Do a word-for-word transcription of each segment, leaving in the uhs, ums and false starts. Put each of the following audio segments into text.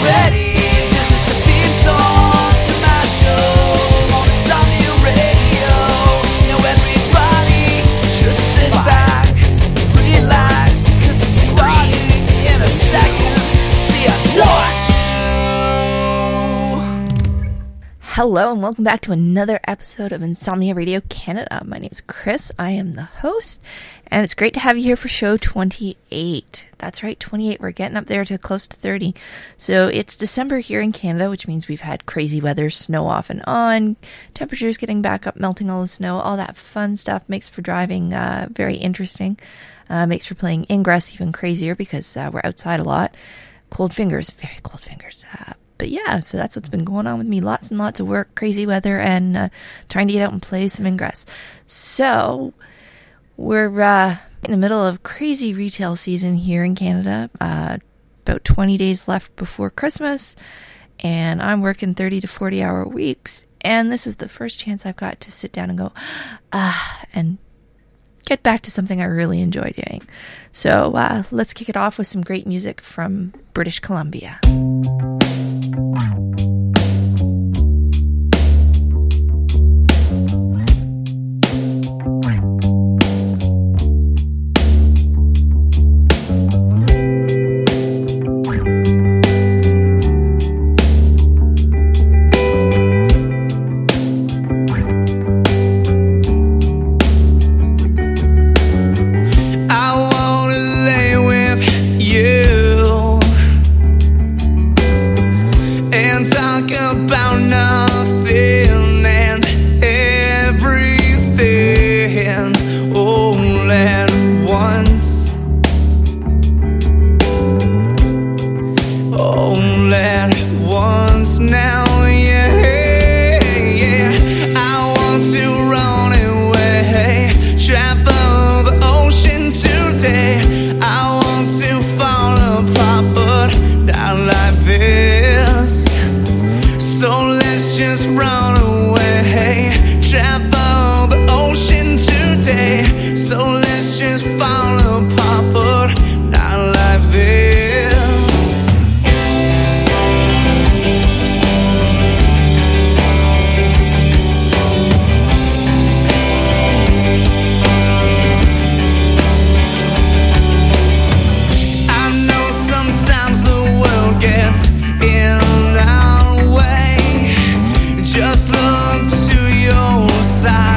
ready? This is the theme song to my show on Insomnia Radio. Now everybody just sit back, relax, cause it's starting in a second. See, I told you. Hello and welcome back to another episode of Insomnia Radio Canada. My name is Chris. I am the host, and it's great to have you here for show twenty-eight. That's right, twenty-eight. We're getting up there to close to thirty. So it's December here in Canada, which means we've had crazy weather, snow off and on, temperatures getting back up, melting all the snow, all that fun stuff. Makes for driving uh, very interesting. Uh, makes for playing Ingress even crazier because uh, we're outside a lot. Cold fingers, very cold fingers. Uh, But yeah, so that's what's been going on with me. Lots and lots of work, crazy weather, and uh, trying to get out and play some Ingress. So we're uh, in the middle of crazy retail season here in Canada. Uh, about twenty days left before Christmas, and I'm working thirty to forty hour weeks. And this is the first chance I've got to sit down and go, ah, and get back to something I really enjoy doing. So uh, let's kick it off with some great music from British Columbia. Just look to your side.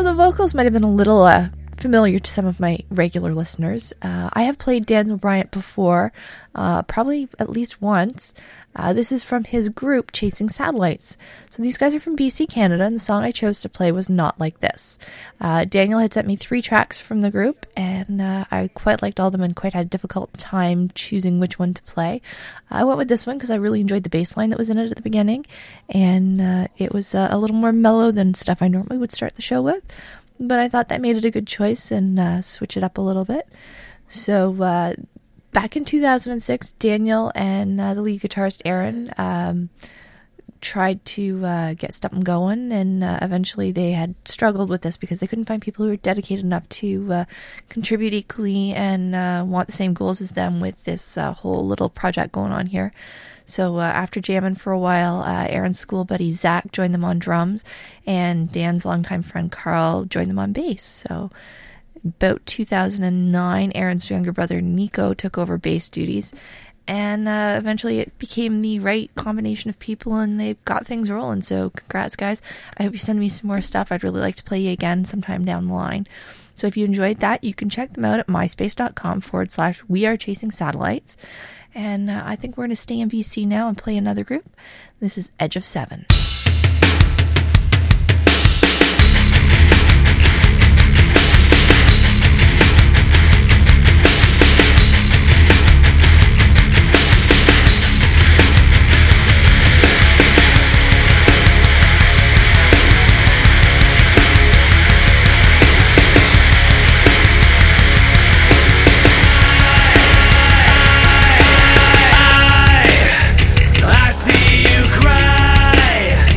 So the vocals might have been a little uh, familiar to some of my regular listeners. Uh, I have played Daniel Bryant before, uh, probably at least once. Uh, this is from his group, Chasing Satellites. So these guys are from B C, Canada, and the song I chose to play was Not Like This. Uh, Daniel had sent me three tracks from the group, and uh, I quite liked all of them and quite had a difficult time choosing which one to play. I went with this one because I really enjoyed the bass line that was in it at the beginning, and uh, it was uh, a little more mellow than stuff I normally would start the show with, but I thought that made it a good choice and uh, switch it up a little bit. So, uh, back in two thousand six, Daniel and uh, the lead guitarist Aaron um, tried to uh, get something going, and uh, eventually they had struggled with this because they couldn't find people who were dedicated enough to uh, contribute equally and uh, want the same goals as them with this uh, whole little project going on here. So uh, after jamming for a while, uh, Aaron's school buddy Zach joined them on drums, and Dan's longtime friend Carl joined them on bass. So about two thousand nine, Aaron's younger brother Nico took over bass duties, and uh, eventually it became the right combination of people, and they got things rolling. So congrats, guys. I hope you send me some more stuff. I'd really like to play you again sometime down the line. So if you enjoyed that, you can check them out at myspace.com forward slash we are chasing satellites. And uh, I think we're going to stay in B C now and play another group. This is Edge of Seven. I see you cry.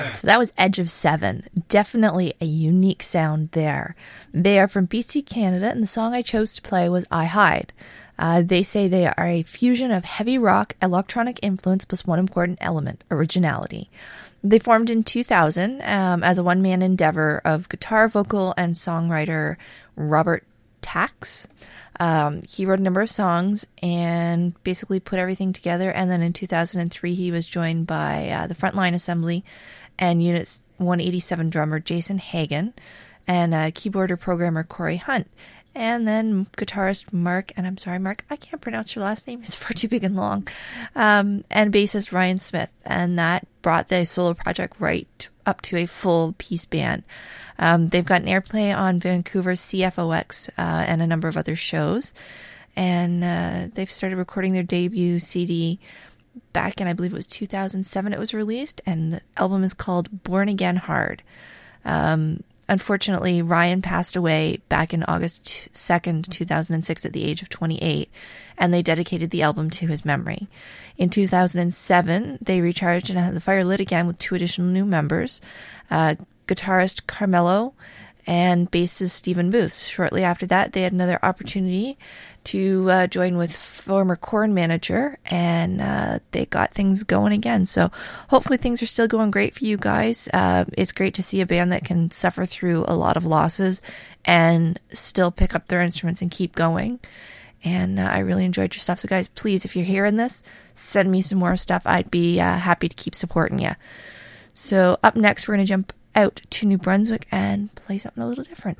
So that was Edge of Seven. Definitely a unique sound there. They are from B C, Canada, and the song I chose to play was I Hide. Uh, they say they are a fusion of heavy rock, electronic influence, plus one important element, originality. They formed in two thousand um, as a one-man endeavor of guitar, vocal, and songwriter Robert Tax. Um, he wrote a number of songs and basically put everything together. And then in two thousand three, he was joined by uh, the Frontline Assembly and Unit one eighty-seven drummer Jason Hagen and uh, keyboarder programmer Corey Hunt. And then guitarist Mark, and I'm sorry, Mark, I can't pronounce your last name. It's far too big and long. Um, and bassist Ryan Smith. And that brought the solo project right up to a full piece band. Um, they've gotten airplay on Vancouver's C F O X uh, and a number of other shows. And uh, they've started recording their debut C D back in, I believe it was two thousand seven it was released. And the album is called Born Again Hard. Um, unfortunately, Ryan passed away back in August second, two thousand six at the age of twenty-eight. And they dedicated the album to his memory. In two thousand seven, they recharged and had the fire lit again with two additional new members. Uh, guitarist Carmelo and bassist Stephen Booth. Shortly after that, they had another opportunity to uh, join with former Korn manager, and uh, they got things going again. So hopefully things are still going great for you guys. Uh, it's great to see a band that can suffer through a lot of losses and still pick up their instruments and keep going. And uh, I really enjoyed your stuff. So guys, please, if you're hearing this, send me some more stuff. I'd be uh, happy to keep supporting you. So up next, we're going to jump out to New Brunswick and play something a little different.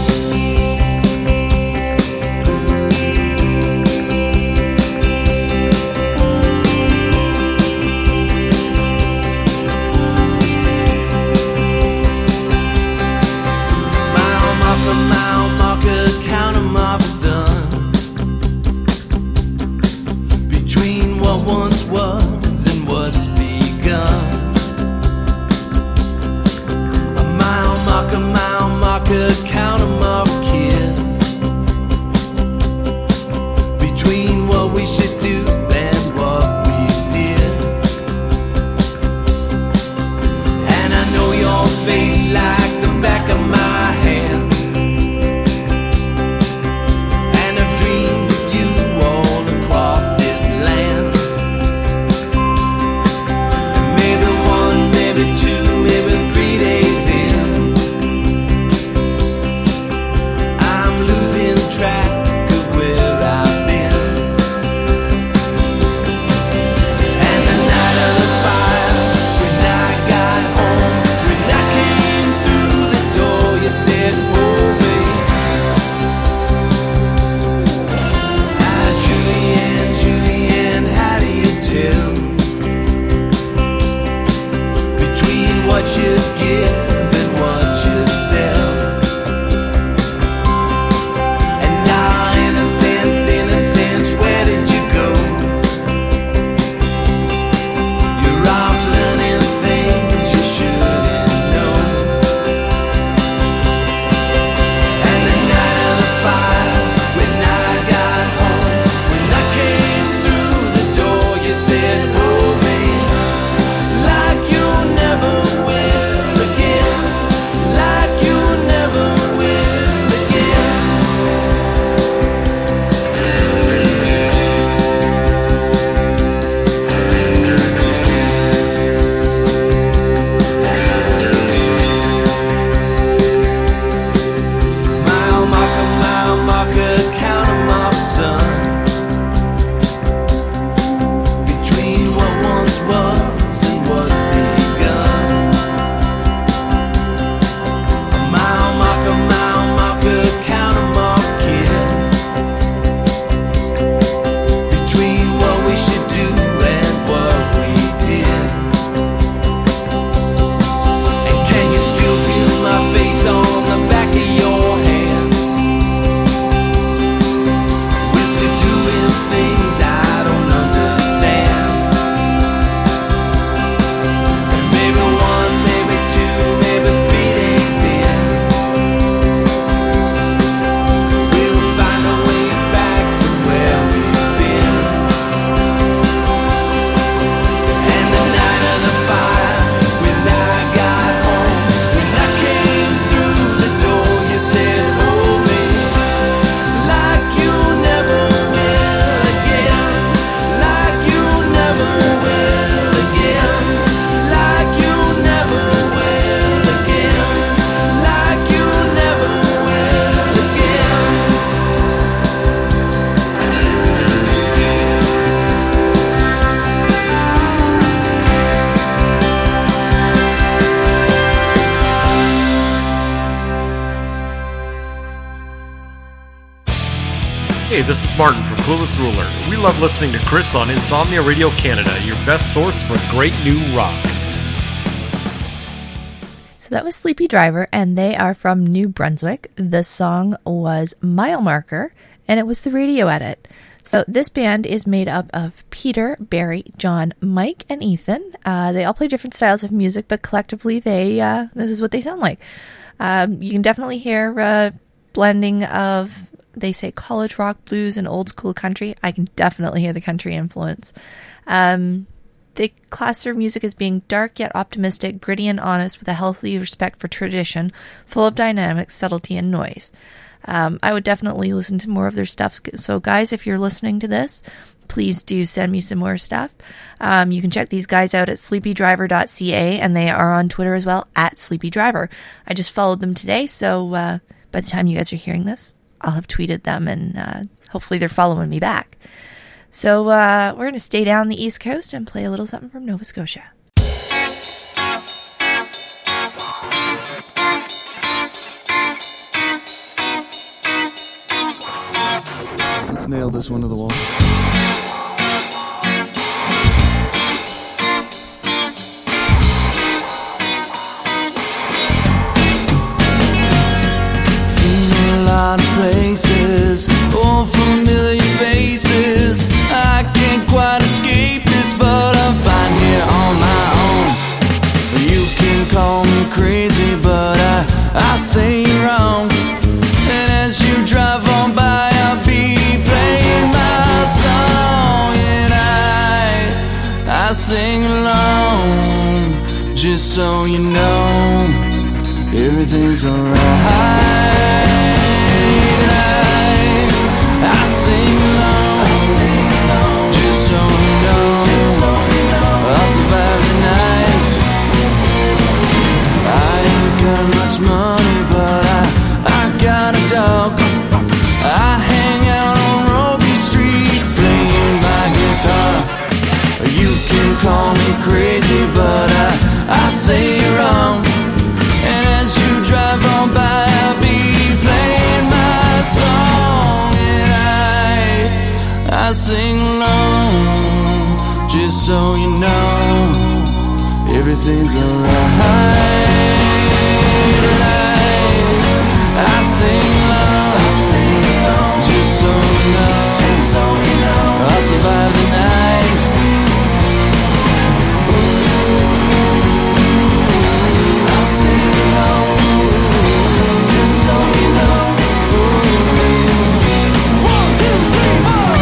Mile marker, mile marker, count 'em off, son. Between what once was and what's begun. Marker, mile marker, count 'em off, kid. Between what we should do and what we did. And I know your face like the back of my hand. And I've dreamed of you all across this land. Hey, this is Martin from Clueless Ruler. We love listening to Chris on Insomnia Radio Canada, your best source for great new rock. So that was Sleepy Driver, and they are from New Brunswick. The song was Mile Marker, and it was the radio edit. So this band is made up of Peter, Barry, John, Mike, and Ethan. Uh, they all play different styles of music, but collectively, they uh, this is what they sound like. Um, you can definitely hear a blending of, they say, college rock, blues, and old school country. I can definitely hear the country influence. Um, they class their music as being dark yet optimistic, gritty and honest, with a healthy respect for tradition, full of dynamics, subtlety, and noise. Um, I would definitely listen to more of their stuff. So guys, if you're listening to this, please do send me some more stuff. Um, you can check these guys out at sleepy driver dot c a, and they are on Twitter as well, at sleepydriver. I just followed them today, so uh, by the time you guys are hearing this, I'll have tweeted them, and uh, hopefully they're following me back. So uh, we're going to stay down the East Coast and play a little something from Nova Scotia. Let's nail this one to the wall. Seen a lot of places, all familiar faces. I can't quite escape this, but I'm fine here on my own. You can call me crazy, but I, I say you're wrong. And as you drive on by, I'll be playing my song, and I, I sing along, just so you know, everything's alright. And I, I sing along, just so you know, I'll survive the night. I ain't got much money, but I, I got a dog. I hang out on Robie Street playing my guitar. You can call me crazy, but I, I say you're wrong. And as you drive on by, I'll be playing my song, and I, I sing along, just so you know, everything's alright. And I, I sing along, just so you know, I'll survive the night. I'll sing along, just so you know. One, two, three, four.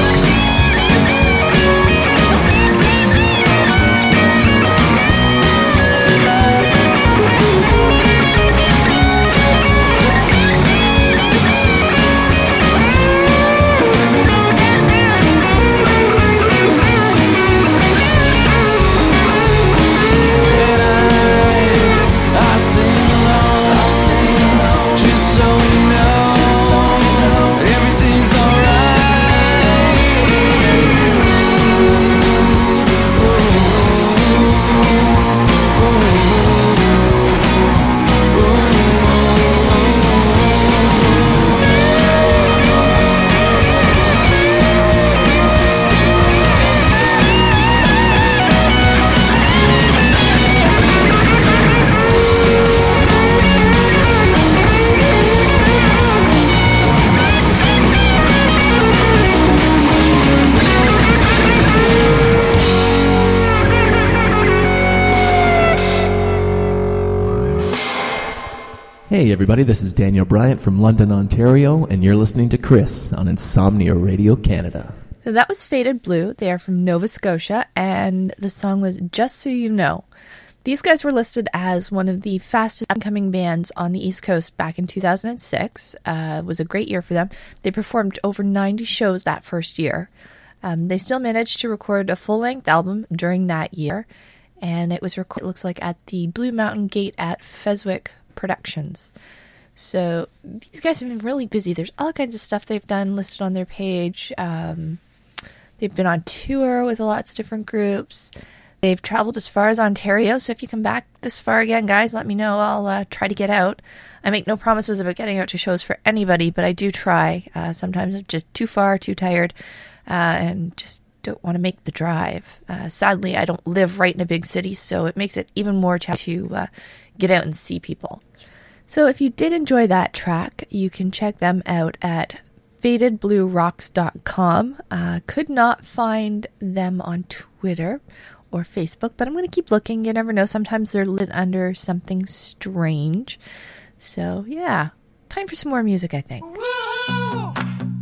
Hey everybody, this is Daniel Bryant from London, Ontario, and you're listening to Chris on Insomnia Radio Canada. So that was Faded Blue. They are from Nova Scotia, and the song was Just So You Know. These guys were listed as one of the fastest upcoming bands on the East Coast back in two thousand six. Uh, it was a great year for them. They performed over ninety shows that first year. Um, they still managed to record a full-length album during that year, and it was recorded, it looks like, at the Blue Mountain Gate at Feswick Productions. So these guys have been really busy. There's all kinds of stuff they've done listed on their page. Um, they've been on tour with lots of different groups. They've traveled as far as Ontario, so if you come back this far again, guys, let me know. I'll uh, try to get out. I make no promises about getting out to shows for anybody, but I do try. Uh, sometimes I'm just too far, too tired, uh, and just don't want to make the drive. Uh, sadly, I don't live right in a big city, so it makes it even more challenging to uh, get out and see people. So if you did enjoy that track, you can check them out at faded blue rocks dot com. Uh, could not find them on Twitter or Facebook, but I'm going to keep looking. You never know. Sometimes they're lit under something strange. So, yeah, time for some more music, I think. Woo!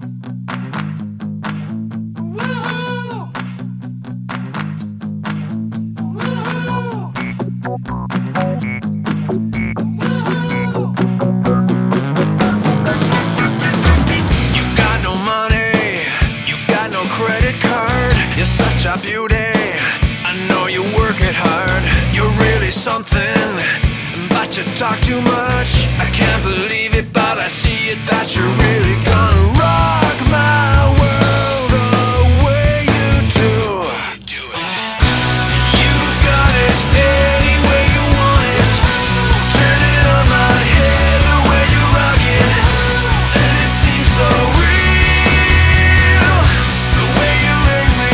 Such a beauty, I know you work it hard. You're really something, but you talk too much. I can't believe it, but I see it, that you're really gonna rock my world the way you do. You've got it any way you want it. Turn it on my head the way you rock it, and it seems so real, the way you make me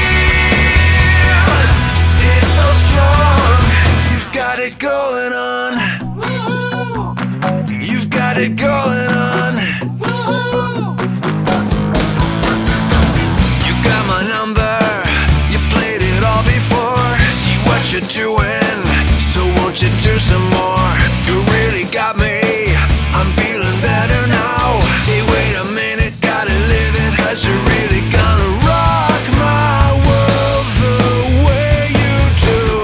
got it going on. You've got it going on. You got my number. You played it all before. See what you're doing, so won't you do some more? You really got me. I'm feeling better now. Hey, wait a minute, gotta live it, 'cause you're really gonna rock my world the way you do.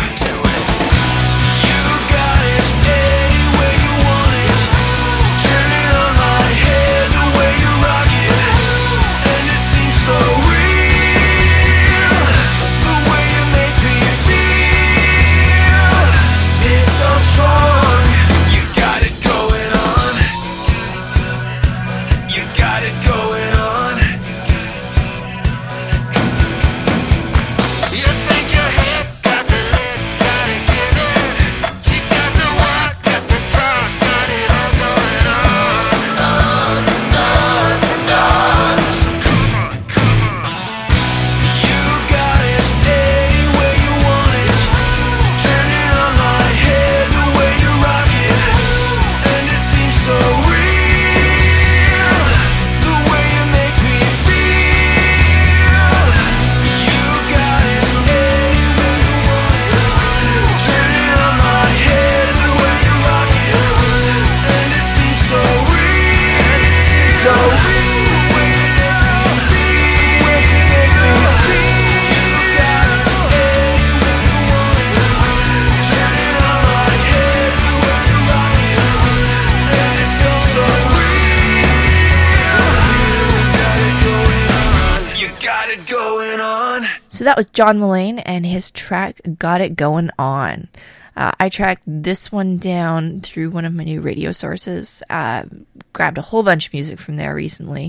So that was John Mullane and his track Got It Going On. Uh, I tracked this one down through one of my new radio sources. Uh, grabbed a whole bunch of music from there recently.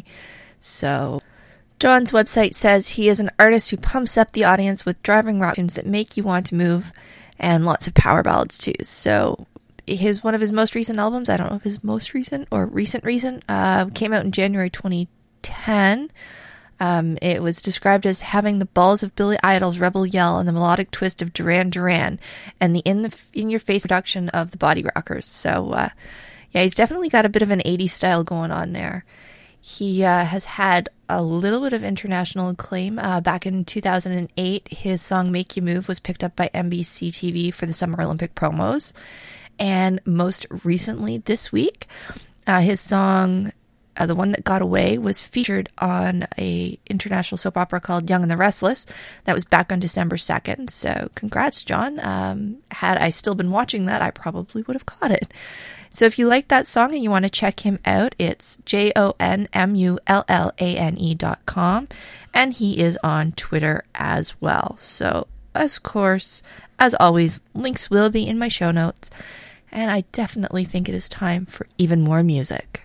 So John's website says he is an artist who pumps up the audience with driving rock tunes that make you want to move, and lots of power ballads too. So his one of his most recent albums, I don't know if his most recent or recent recent, uh, came out in January twenty ten. Um, it was described as having the balls of Billy Idol's Rebel Yell and the melodic twist of Duran Duran and the in the in your face production of the Body Rockers. So uh, yeah, he's definitely got a bit of an eighties style going on there. He uh, has had a little bit of international acclaim. Uh, back in two thousand eight, his song Make You Move was picked up by N B C T V for the Summer Olympic promos. And most recently this week, uh, his song Uh, the one that got away was featured on a international soap opera called Young and the Restless. That was back on December second. So congrats, John. Um, had I still been watching that, I probably would have caught it. So if you like that song and you want to check him out, it's J O N M U L L A N E dot com. And he is on Twitter as well. So, of course, as always, links will be in my show notes. And I definitely think it is time for even more music.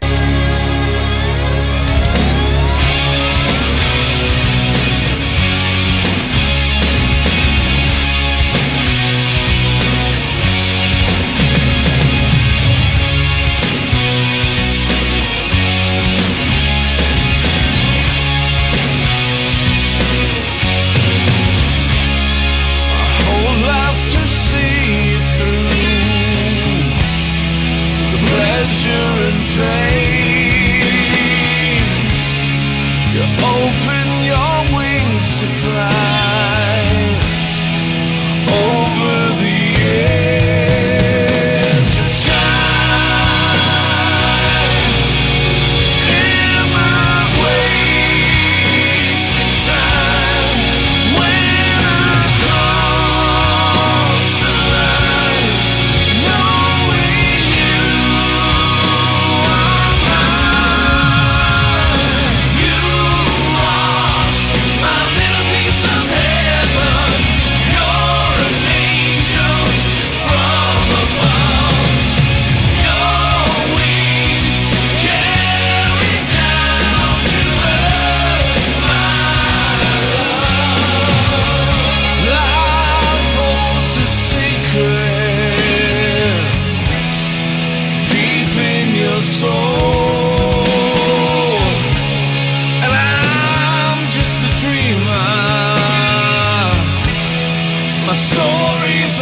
my story's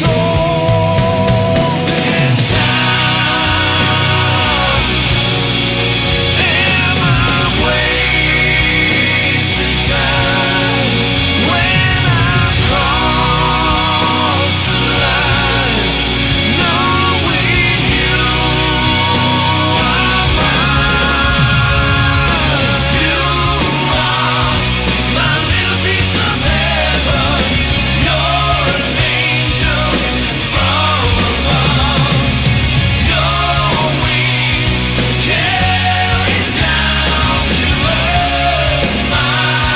untold in time. Am I wasting time when I cross the line, knowing you are mine? You are my little piece of heaven. You're an angel from above. Your wings carry down to earth, my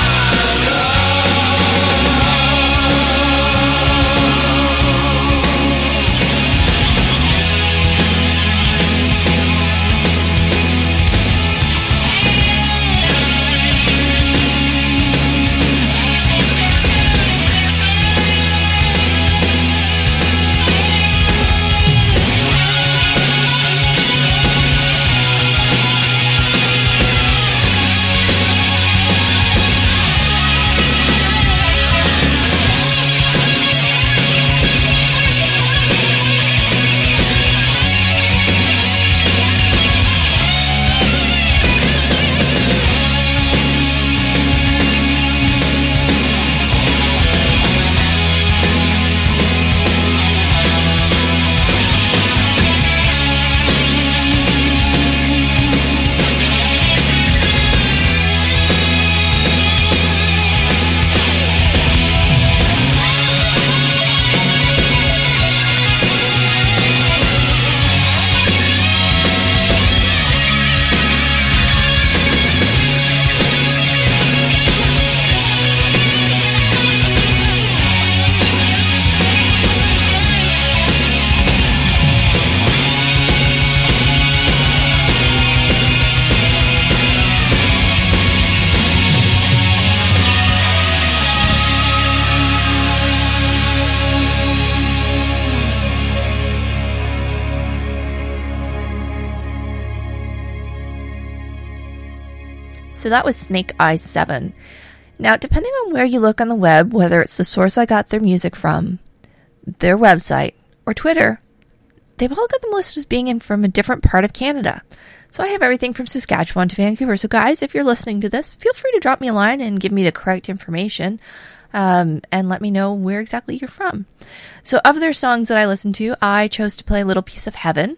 So that was Snake Eyes seven. Now, depending on where you look on the web, whether it's the source I got their music from, their website, or Twitter, they've all got them listed as being in from a different part of Canada. So I have everything from Saskatchewan to Vancouver. So guys, if you're listening to this, feel free to drop me a line and give me the correct information, um, and let me know where exactly you're from. So of their songs that I listened to, I chose to play Little Piece of Heaven.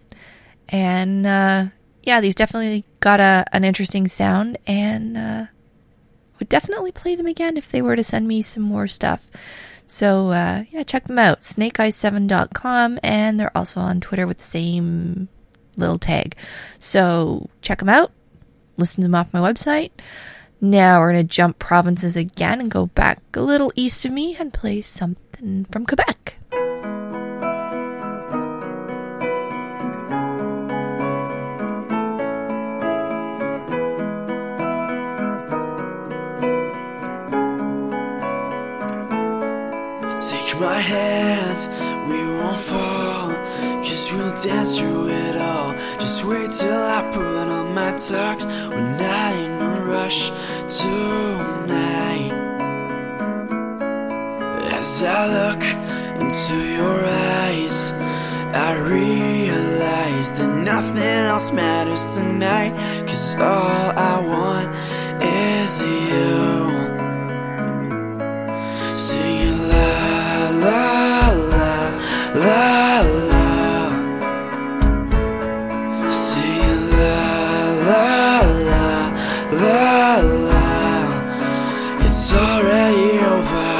And, uh, yeah, these definitely got a an interesting sound, and uh, would definitely play them again if they were to send me some more stuff. So, uh, yeah, check them out, snake eyes seven dot com, and they're also on Twitter with the same little tag. So, check them out, listen to them off my website. Now we're going to jump provinces again and go back a little east of me and play something from Quebec. Take my hand, we won't fall, cause we'll dance through it all. Just wait till I put on my tux, we're not in a rush tonight. As I look into your eyes, I realize that nothing else matters tonight, cause all I want is you. Singing la la la la la, singing la la la la la. It's already over.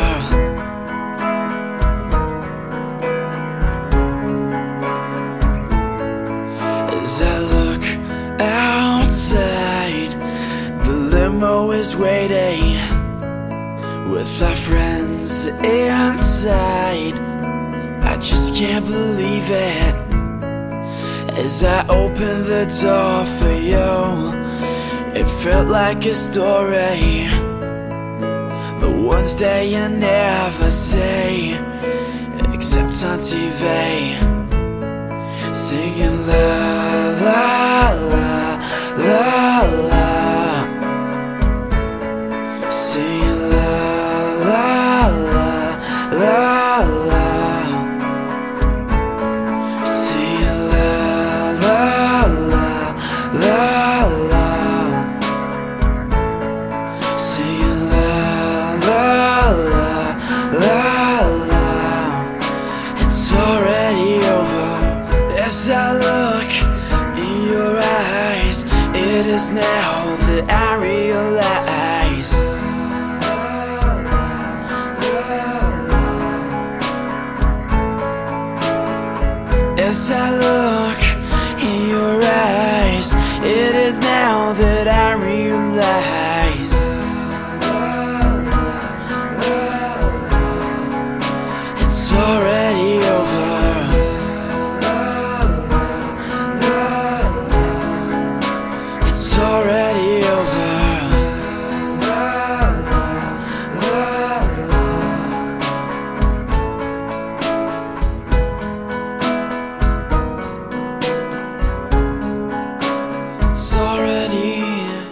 As I look outside, the limo is waiting with our friends inside. I just can't believe it. As I opened the door for you, it felt like a story, the ones that you never say, except on T V. Singing la la la la la, singing la la la la la. It is now that I realize as I look in your eyes, it is now that I realize it's already over. It's already over. It's already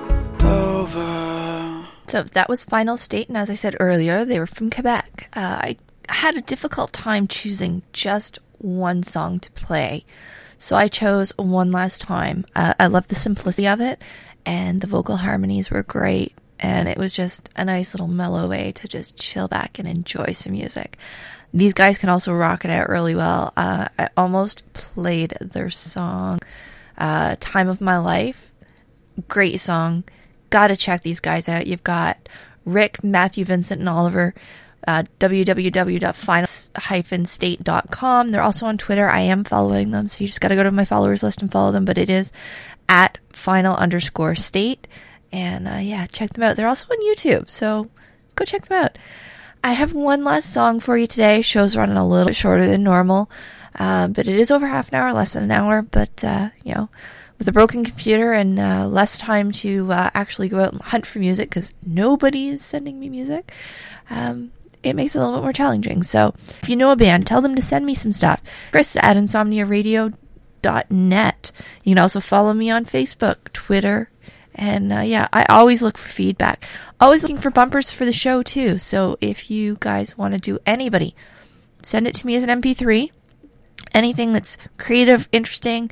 over. So that was Final State, and as I said earlier, they were from Quebec. Uh, I had a difficult time choosing just one song to play, so I chose One Last Time. Uh, I love the simplicity of it, and the vocal harmonies were great, and it was just a nice little mellow way to just chill back and enjoy some music. These guys can also rock it out really well. Uh, I almost played their song, uh, Time of My Life. Great song. Gotta check these guys out. You've got Rick, Matthew, Vincent, and Oliver. Uh, w w w dot final dash state dot com. They're also on Twitter. I am following them, so you just gotta go to my followers list and follow them, but it is at final underscore state. And uh, yeah, check them out. They're also on YouTube, so go check them out. I have one last song for you today. Show's running a little bit shorter than normal, uh, but it is over half an hour, less than an hour. But, uh, you know, with a broken computer and uh, less time to uh, actually go out and hunt for music because nobody is sending me music, um, it makes it a little bit more challenging. So if you know a band, tell them to send me some stuff. Chris at insomnia radio dot net. You can also follow me on Facebook, Twitter, and uh, yeah, I always look for feedback. Always looking for bumpers for the show too. So if you guys want to do anybody, send it to me as an M P three. Anything that's creative, interesting,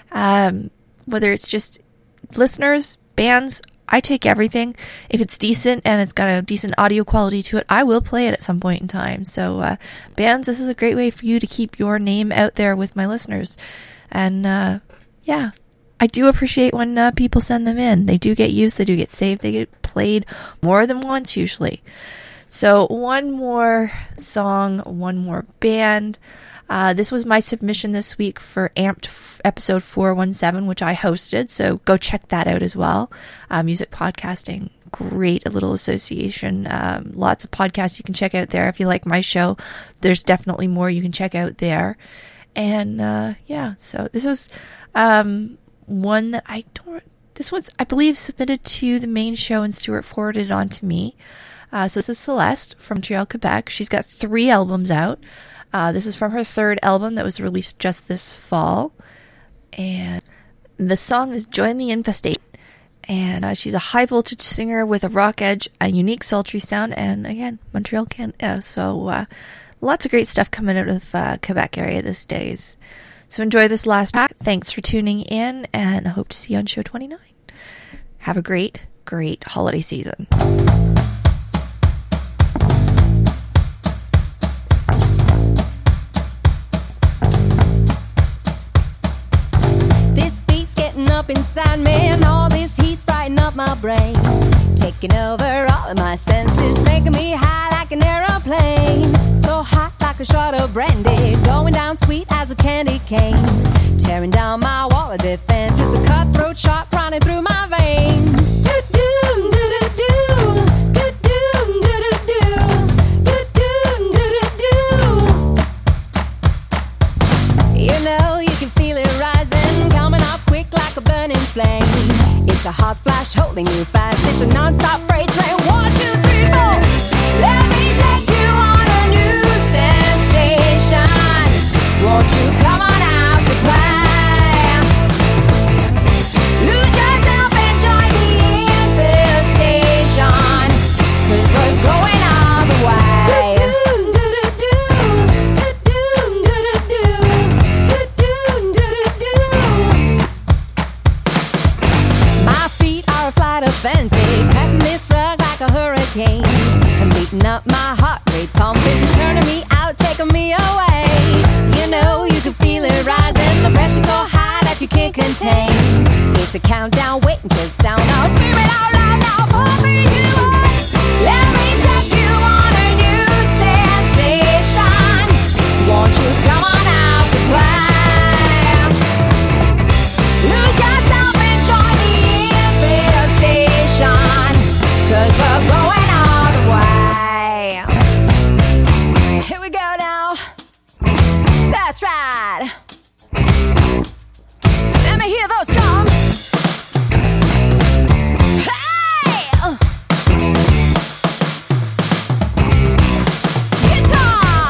um, whether it's just listeners, bands, I take everything. If it's decent and it's got a decent audio quality to it, I will play it at some point in time. So uh, bands, this is a great way for you to keep your name out there with my listeners. And uh, yeah, I do appreciate when uh, people send them in. They do get used, they do get saved, they get played more than once usually. So one more song, one more band. Uh, this was my submission this week for Amped f- episode four one seven, which I hosted, so go check that out as well. Uh, music podcasting, great little association. Um, lots of podcasts you can check out there. If you like my show, there's definitely more you can check out there. And uh, yeah, so this was um, one that I don't, this one's, I believe, submitted to the main show and Stuart forwarded it on to me. Uh, so this is Celeste from Montreal, Quebec. She's got three albums out. Uh, this is from her third album that was released just this fall. And the song is Join the Infestation. And uh, she's a high voltage singer with a rock edge, a unique sultry sound, and again, Montreal, Canada. So uh, lots of great stuff coming out of uh, Quebec area these days. So enjoy this last track. Thanks for tuning in, and I hope to see you on show twenty-nine. Have a great, great holiday season. Up inside me, and all this heat's brighten up my brain, taking over all of my senses, making me high like an aeroplane, so hot like a shot of brandy, going down sweet as a candy cane, tearing down my wall of defense. It's a cutthroat shot running through my veins. Do-do, do-do-do, do-do, do-do-do, do-do, do-do-do. You know, you can feel it rising, coming up quick like a burning flame. It's a hot flash holding you fast. It's a non-stop freight train. One, two, three, four. Let me take you on a new sensation. Won't you come on out to play? Lose yourself and join the infestation, 'cause we're going all the way. Fancy, cutting this rug like a hurricane, and beating up my heart rate pumping, turning me out, taking me away. You know, you can feel it rising, the pressure's so high that you can't contain. It's the countdown waiting to sound. I'll scream it out loud now. Four, three, two, one. Let me take you on a new sensation. Won't you come on out to play? Lose yourself, enjoy the infestation, 'cause we're going all the way. Here we go now. That's right. Let me hear those drums. Hey! Guitar!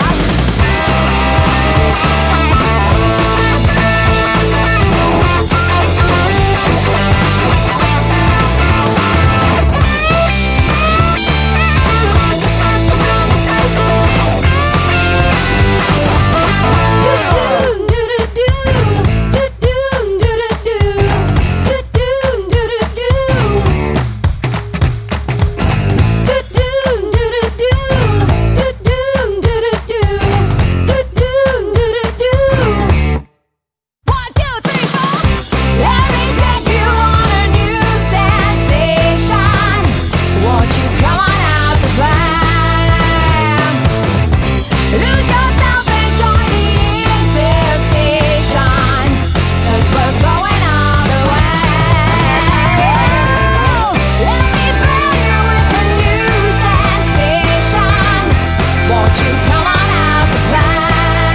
One, two, three, four. Let me take you on a new sensation. Won't you come on out to play? Lose yourself, enjoy the infestation, 'cause we're going all the way. Let me thrill you with a new sensation. Won't you come on out to play?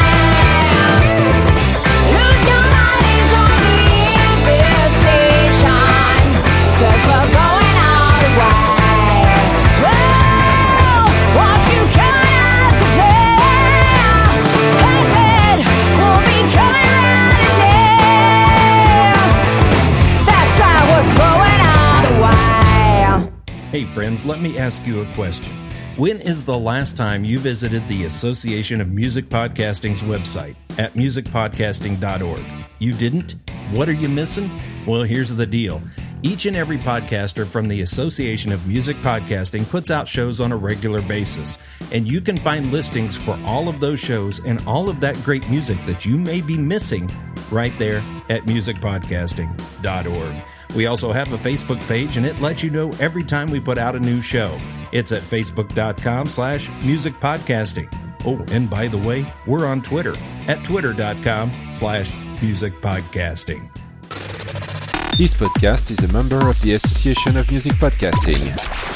Lose your mind, enjoy the infestation, 'cause we're going all the way. Whoa, won't you come out to play? I said, we'll be coming round today. That's right, we're going all the way. Hey friends, let me ask you a question. When is the last time you visited the Association of Music Podcasting's website at music podcasting dot org? You didn't? What are you missing? Well, here's the deal. Each and every podcaster from the Association of Music Podcasting puts out shows on a regular basis, and you can find listings for all of those shows and all of that great music that you may be missing right there at music podcasting dot org. We also have a Facebook page, and it lets you know every time we put out a new show. It's at facebook.com slash musicpodcasting. Oh, and by the way, we're on Twitter at twitter.com slash musicpodcasting. This podcast is a member of the Association of Music Podcasting.